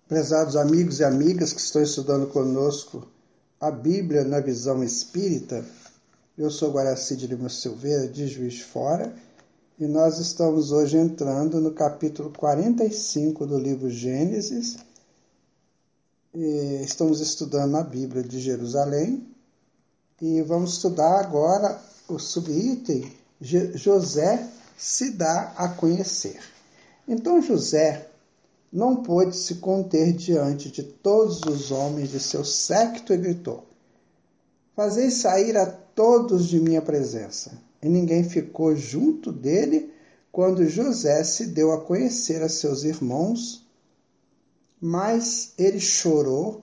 Prezados amigos e amigas que estão estudando conosco a Bíblia na visão espírita, eu sou Guaraci Lima Silveira, de Juiz de Fora, e nós estamos hoje entrando no capítulo 45 do livro Gênesis. E estamos estudando a Bíblia de Jerusalém e vamos estudar agora o subitem José se dá a conhecer. Então José não pôde se conter diante de todos os homens de seu séquito e gritou: fazei sair a todos de minha presença. E ninguém ficou junto dele quando José se deu a conhecer a seus irmãos, mas ele chorou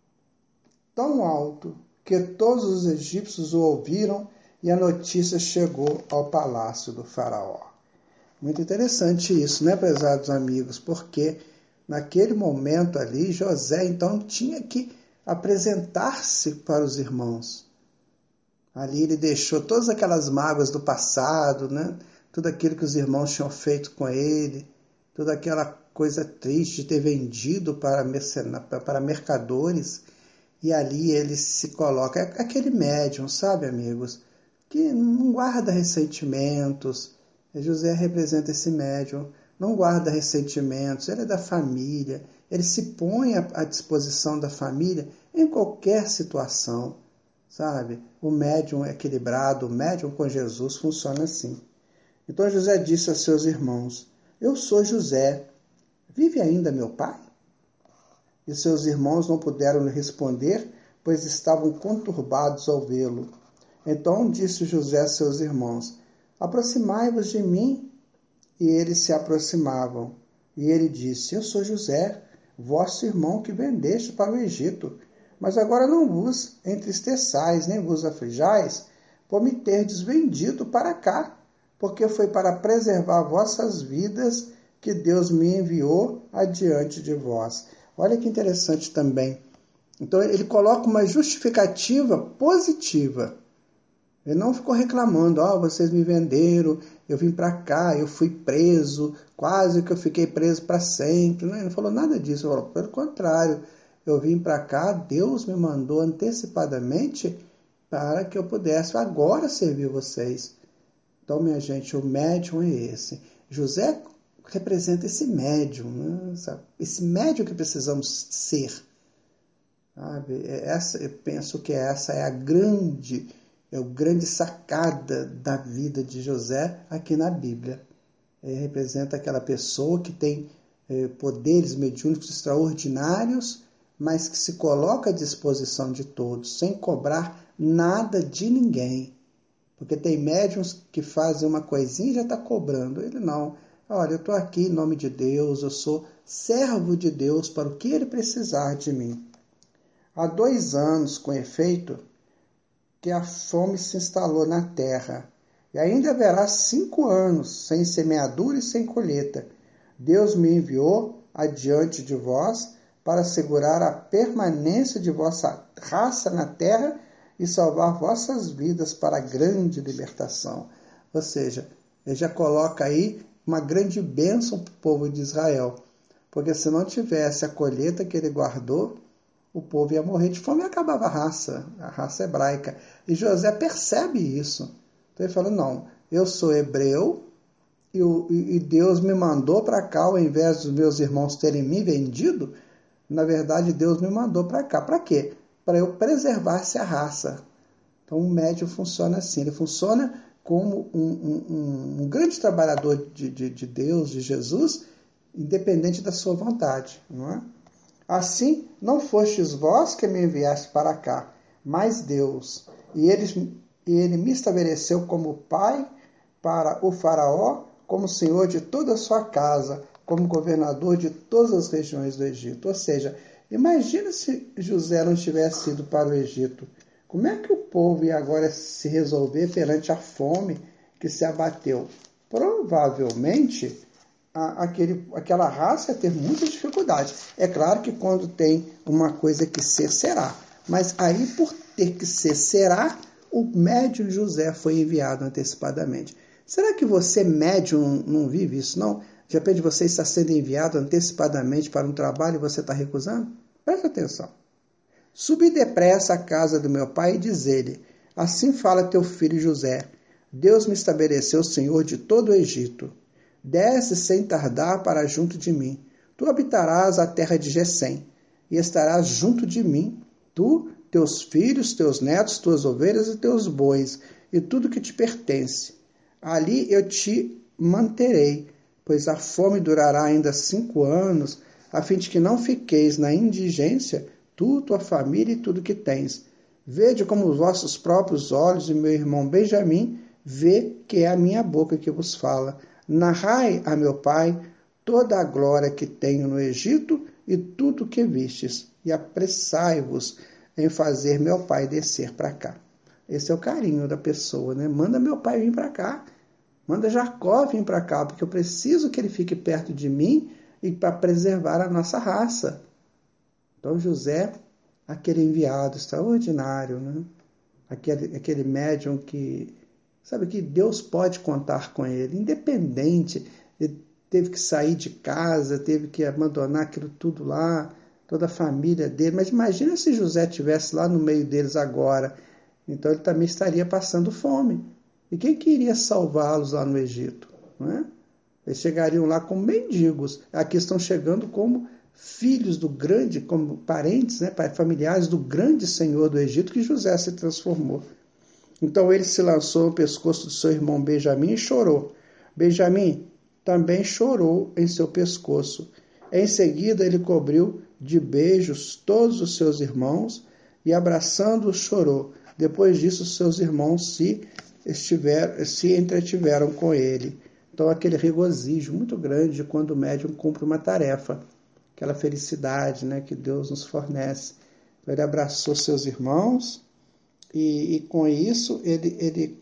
tão alto que todos os egípcios o ouviram e a notícia chegou ao palácio do faraó. Muito interessante isso, né, prezados amigos? Porque naquele momento ali, José então tinha que apresentar-se para os irmãos. Ali ele deixou todas aquelas mágoas do passado, né? Tudo aquilo que os irmãos tinham feito com ele, toda aquela coisa triste de ter vendido para mercadores. E ali ele se coloca, é aquele médium, sabe, amigos, que não guarda ressentimentos. José representa esse médium, não guarda ressentimentos, ele é da família, ele se põe à disposição da família em qualquer situação, sabe? O médium equilibrado, o médium com Jesus funciona assim. Então José disse a seus irmãos: eu sou José, vive ainda meu pai? E seus irmãos não puderam lhe responder, pois estavam conturbados ao vê-lo. Então disse José a seus irmãos: aproximai-vos de mim. E eles se aproximavam. E ele disse: eu sou José, vosso irmão que vendeste para o Egito. Mas agora não vos entristeçais, nem vos aflijais, por me terdes vendido para cá, porque foi para preservar vossas vidas que Deus me enviou adiante de vós. Olha que interessante também. Então ele coloca uma justificativa positiva. Ele não ficou reclamando: vocês me venderam, eu vim para cá, eu fui preso, quase que eu fiquei preso para sempre. Não, ele não falou nada disso. Ele falou: pelo contrário, eu vim para cá, Deus me mandou antecipadamente para que eu pudesse agora servir vocês. Então, minha gente, o médium é esse. José representa esse médium, né? Esse médium que precisamos ser. Sabe? Eu penso que essa é a grande sacada da vida de José aqui na Bíblia. Representa aquela pessoa que tem poderes mediúnicos extraordinários, mas que se coloca à disposição de todos, sem cobrar nada de ninguém. Porque tem médiuns que fazem uma coisinha e já está cobrando. Ele não. Olha, eu estou aqui em nome de Deus, eu sou servo de Deus para o que ele precisar de mim. Há 2 anos, com efeito, que a fome se instalou na terra, e ainda haverá 5 anos, sem semeadura e sem colheita. Deus me enviou adiante de vós para assegurar a permanência de vossa raça na terra e salvar vossas vidas para a grande libertação. Ou seja, ele já coloca aí uma grande bênção para o povo de Israel, porque se não tivesse a colheita que ele guardou, o povo ia morrer de fome e acabava a raça hebraica. E José percebe isso. Então ele fala: não, eu sou hebreu e Deus me mandou para cá, ao invés dos meus irmãos terem me vendido, na verdade Deus me mandou para cá. Para quê? Para eu preservar essa raça. Então o médium funciona assim, ele funciona como um grande trabalhador de Deus, de Jesus, independente da sua vontade, não é? Assim, não fostes vós que me enviaste para cá, mas Deus. E ele me estabeleceu como pai para o faraó, como senhor de toda a sua casa, como governador de todas as regiões do Egito. Ou seja, imagina se José não tivesse ido para o Egito. Como é que o povo ia agora se resolver perante a fome que se abateu? Provavelmente aquela raça ia ter muitas dificuldades. É claro que quando tem uma coisa que ser, será. Mas aí, por ter que ser, será, o médium José foi enviado antecipadamente. Será que você, médium, não vive isso, não? De repente você está sendo enviado antecipadamente para um trabalho e você está recusando? Presta atenção. Subi depressa à casa do meu pai e diz-lhe, assim fala teu filho José, Deus me estabeleceu Senhor de todo o Egito. Desce sem tardar para junto de mim. Tu habitarás a terra de Gesem, e estarás junto de mim, tu, teus filhos, teus netos, tuas ovelhas e teus bois, e tudo que te pertence. Ali eu te manterei, pois a fome durará ainda 5 anos, a fim de que não fiqueis na indigência, tu, tua família e tudo que tens. Vede como os vossos próprios olhos e meu irmão Benjamim vê que é a minha boca que vos fala. Narrai a meu pai toda a glória que tenho no Egito e tudo o que vistes, e apressai-vos em fazer meu pai descer para cá. Esse é o carinho da pessoa, né? Manda meu pai vir para cá, manda Jacó vir para cá, porque eu preciso que ele fique perto de mim e para preservar a nossa raça. Então José, aquele enviado extraordinário, né? Aquele médium que sabe que Deus pode contar com ele, independente. Ele teve que sair de casa, teve que abandonar aquilo tudo lá, toda a família dele. Mas imagina se José estivesse lá no meio deles agora. Então ele também estaria passando fome. E quem queria salvá-los lá no Egito? Não é? Eles chegariam lá como mendigos. Aqui estão chegando como filhos do grande, como parentes, né, familiares do grande senhor do Egito que José se transformou. Então ele se lançou no pescoço do seu irmão Benjamim e chorou. Benjamim também chorou em seu pescoço. Em seguida ele cobriu de beijos todos os seus irmãos e abraçando-os chorou. Depois disso seus irmãos se entretiveram com ele. Então aquele regozijo muito grande quando o médium cumpre uma tarefa. Aquela felicidade, né, que Deus nos fornece. Então, ele abraçou seus irmãos e com isso ele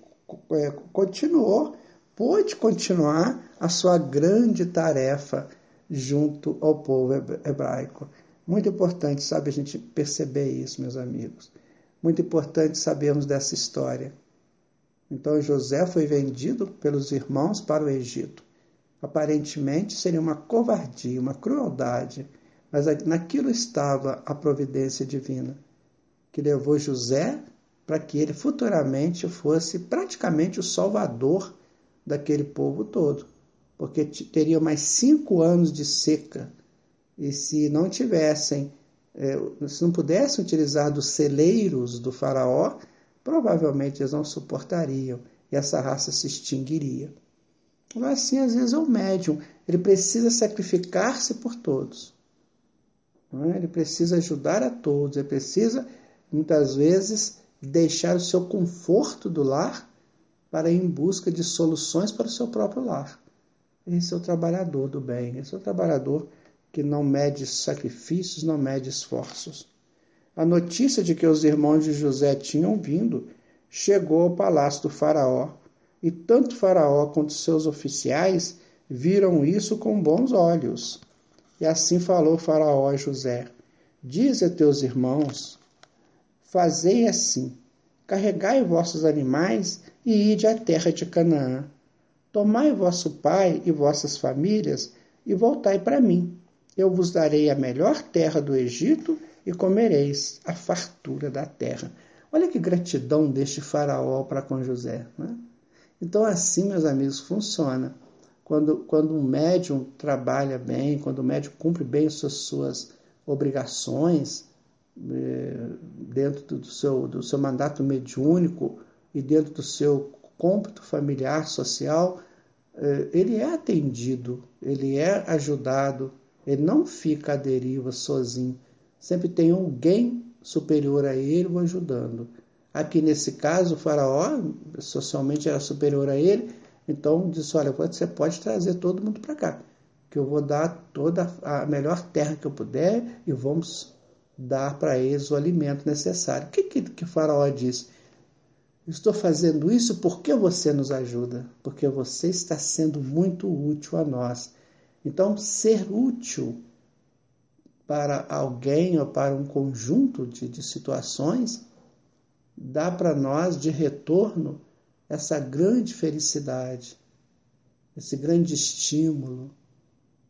pôde continuar a sua grande tarefa junto ao povo hebraico. Muito importante, sabe, a gente perceber isso, meus amigos. Muito importante sabermos dessa história. Então José foi vendido pelos irmãos para o Egito. Aparentemente seria uma covardia, uma crueldade, mas naquilo estava a providência divina, que levou José para que ele futuramente fosse praticamente o salvador daquele povo todo, porque teria mais 5 anos de seca, e se não pudessem utilizar dos celeiros do faraó, provavelmente eles não suportariam, e essa raça se extinguiria. Assim, às vezes, é o médium. Ele precisa sacrificar-se por todos. Não é? Ele precisa ajudar a todos. Ele precisa, muitas vezes, deixar o seu conforto do lar para ir em busca de soluções para o seu próprio lar. Esse é o trabalhador do bem. Esse é o trabalhador que não mede sacrifícios, não mede esforços. A notícia de que os irmãos de José tinham vindo chegou ao palácio do faraó. E tanto Faraó quanto seus oficiais viram isso com bons olhos. E assim falou Faraó a José: dize a teus irmãos, fazei assim, carregai vossos animais e ide à terra de Canaã. Tomai vosso pai e vossas famílias e voltai para mim. Eu vos darei a melhor terra do Egito e comereis a fartura da terra. Olha que gratidão deste Faraó para com José, né? Então, assim, meus amigos, funciona. Quando um médium trabalha bem, quando o médium cumpre bem as suas obrigações, dentro do seu mandato mediúnico e dentro do seu cômputo familiar, social, ele é atendido, ele é ajudado, ele não fica à deriva sozinho. Sempre tem alguém superior a ele o ajudando. Aqui nesse caso, o faraó socialmente era superior a ele, então disse, olha, você pode trazer todo mundo para cá, que eu vou dar toda a melhor terra que eu puder e vamos dar para eles o alimento necessário. O que o faraó disse? Estou fazendo isso porque você nos ajuda, porque você está sendo muito útil a nós. Então, ser útil para alguém ou para um conjunto de situações dá para nós de retorno essa grande felicidade, esse grande estímulo,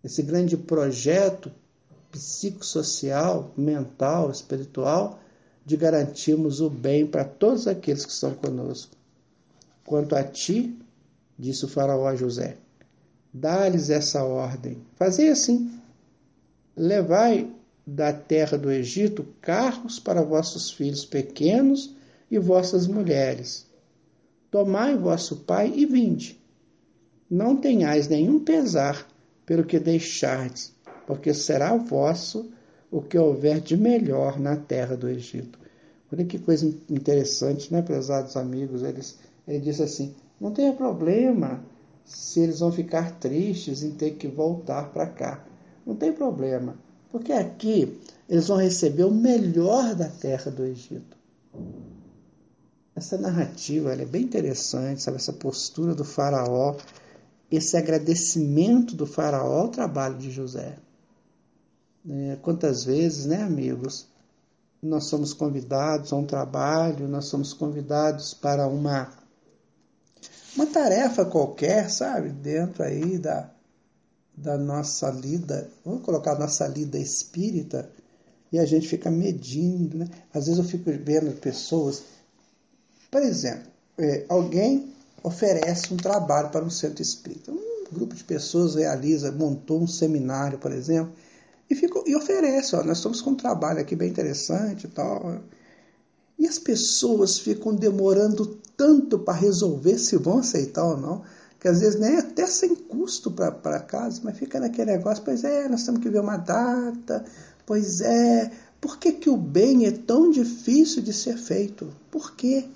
esse grande projeto psicossocial, mental, espiritual, de garantirmos o bem para todos aqueles que estão conosco. Quanto a ti, disse o faraó a José, dá-lhes essa ordem. Fazei assim, levai da terra do Egito carros para vossos filhos pequenos e vossas mulheres. Tomai vosso pai e vinde. Não tenhais nenhum pesar pelo que deixardes, porque será vosso o que houver de melhor na terra do Egito. Olha que coisa interessante, né, prezados amigos? Ele diz assim, não tenha problema se eles vão ficar tristes em ter que voltar para cá. Não tem problema, porque aqui eles vão receber o melhor da terra do Egito. Essa narrativa ela é bem interessante, sabe? Essa postura do faraó, esse agradecimento do faraó ao trabalho de José. Quantas vezes, né, amigos, nós somos convidados a um trabalho, nós somos convidados para uma tarefa qualquer, sabe? Dentro aí da nossa lida, vamos colocar a nossa lida espírita, e a gente fica medindo, né? Às vezes eu fico vendo pessoas, por exemplo, alguém oferece um trabalho para um centro espírita. Um grupo de pessoas montou um seminário, por exemplo, e oferece, nós estamos com um trabalho aqui bem interessante e tal. E as pessoas ficam demorando tanto para resolver se vão aceitar ou não, que às vezes nem até sem custo para casa, mas fica naquele negócio, nós temos que ver uma data, por que o bem é tão difícil de ser feito? Por quê?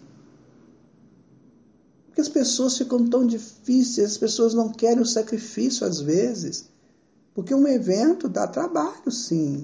Porque as pessoas ficam tão difíceis, as pessoas não querem o sacrifício às vezes. Porque um evento dá trabalho, sim,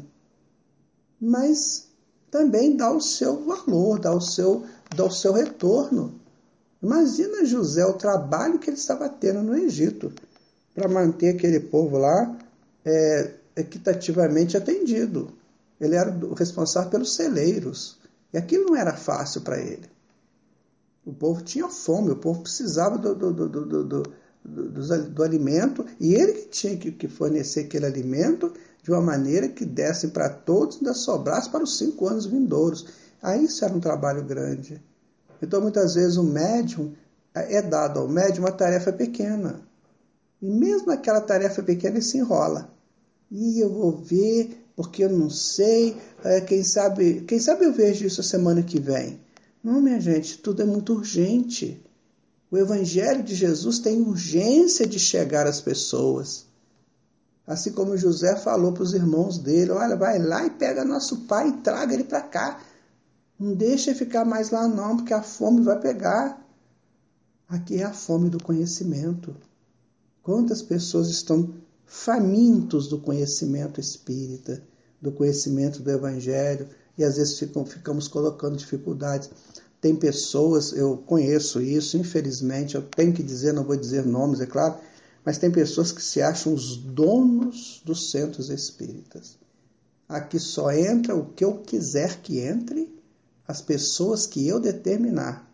mas também dá o seu valor, dá o seu retorno. Imagina José, o trabalho que ele estava tendo no Egito, para manter aquele povo lá equitativamente atendido. Ele era o responsável pelos celeiros, e aquilo não era fácil para ele. O povo tinha fome, o povo precisava do alimento, e ele que tinha que fornecer aquele alimento de uma maneira que desse para todos e ainda sobrasse para os 5 anos vindouros. Aí isso era um trabalho grande. Então, muitas vezes, o médium é dado ao médium uma tarefa pequena. E mesmo aquela tarefa pequena, ele se enrola. E eu vou ver, porque eu não sei, quem sabe eu vejo isso a semana que vem. Não, minha gente, tudo é muito urgente. O Evangelho de Jesus tem urgência de chegar às pessoas. Assim como José falou para os irmãos dele, olha, vai lá e pega nosso pai e traga ele para cá. Não deixa ele ficar mais lá não, porque a fome vai pegar. Aqui é a fome do conhecimento. Quantas pessoas estão famintos do conhecimento espírita, do conhecimento do Evangelho, e às vezes ficamos colocando dificuldades. Tem pessoas, eu conheço isso, infelizmente, eu tenho que dizer, não vou dizer nomes, é claro, mas tem pessoas que se acham os donos dos centros espíritas. Aqui só entra o que eu quiser que entre, as pessoas que eu determinar.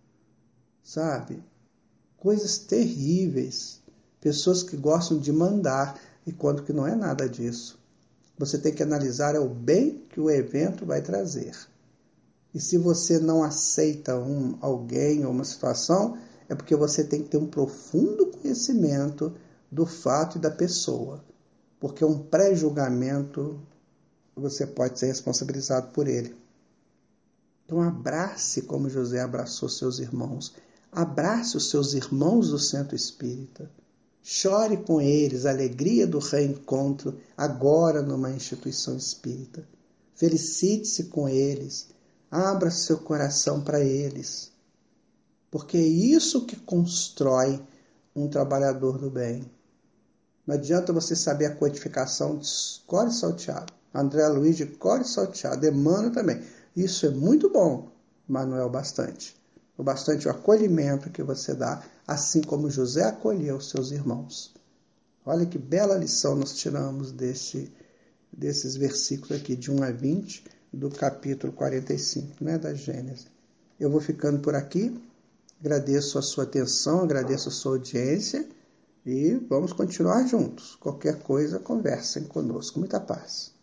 Sabe? Coisas terríveis. Pessoas que gostam de mandar, e quando que não é nada disso. Você tem que analisar o bem que o evento vai trazer. E se você não aceita alguém ou uma situação, é porque você tem que ter um profundo conhecimento do fato e da pessoa. Porque um pré-julgamento, você pode ser responsabilizado por ele. Então abrace como José abraçou seus irmãos. Abrace os seus irmãos do centro espírita. Chore com eles a alegria do reencontro agora numa instituição espírita. Felicite-se com eles. Abra seu coração para eles. Porque é isso que constrói um trabalhador do bem. Não adianta você saber a codificação de cor e salteado. André Luiz de cor e salteado. Emmanuel também. Isso é muito bom, mas não é o bastante. O bastante é o acolhimento que você dá, assim como José acolheu seus irmãos. Olha que bela lição nós tiramos desses versículos aqui, de 1 a 20, do capítulo 45, né, da Gênesis. Eu vou ficando por aqui. Agradeço a sua atenção, agradeço a sua audiência E vamos continuar juntos. Qualquer coisa, conversem conosco. Muita paz.